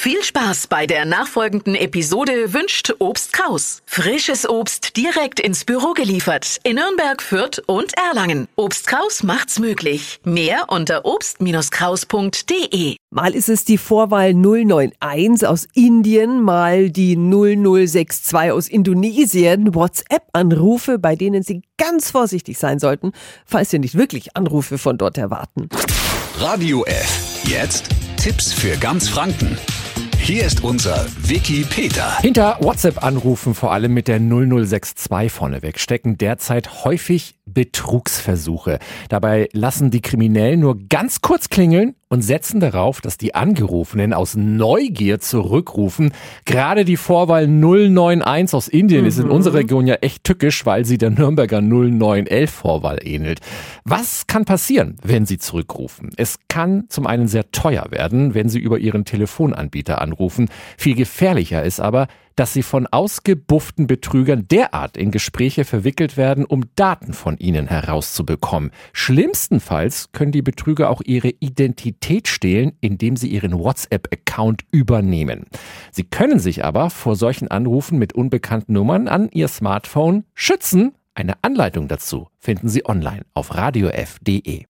Viel Spaß bei der nachfolgenden Episode wünscht Obst Kraus. Frisches Obst direkt ins Büro geliefert in Nürnberg, Fürth und Erlangen. Obst Kraus macht's möglich. Mehr unter obst-kraus.de. Mal ist es die Vorwahl 091 aus Indien, mal die 0062 aus Indonesien. WhatsApp-Anrufe, bei denen Sie ganz vorsichtig sein sollten, falls Sie nicht wirklich Anrufe von dort erwarten. Radio F. Jetzt Tipps für ganz Franken. Hier ist unser Wiki Peter. Hinter WhatsApp-Anrufen, vor allem mit der 0062 vorneweg, stecken derzeit häufig Betrugsversuche. Dabei lassen die Kriminellen nur ganz kurz klingeln und setzen darauf, dass die Angerufenen aus Neugier zurückrufen. Gerade die Vorwahl 091 aus Indien ist in unserer Region ja echt tückisch, weil sie der Nürnberger 0911 Vorwahl ähnelt. Was kann passieren, wenn Sie zurückrufen? Es kann zum einen sehr teuer werden, wenn Sie über Ihren Telefonanbieter anrufen. Viel gefährlicher ist aber, dass Sie von ausgebufften Betrügern derart in Gespräche verwickelt werden, um Daten von Ihnen herauszubekommen. Schlimmstenfalls können die Betrüger auch Ihre Identität stehlen, indem sie Ihren WhatsApp-Account übernehmen. Sie können sich aber vor solchen Anrufen mit unbekannten Nummern an Ihr Smartphone schützen. Eine Anleitung dazu finden Sie online auf radiof.de.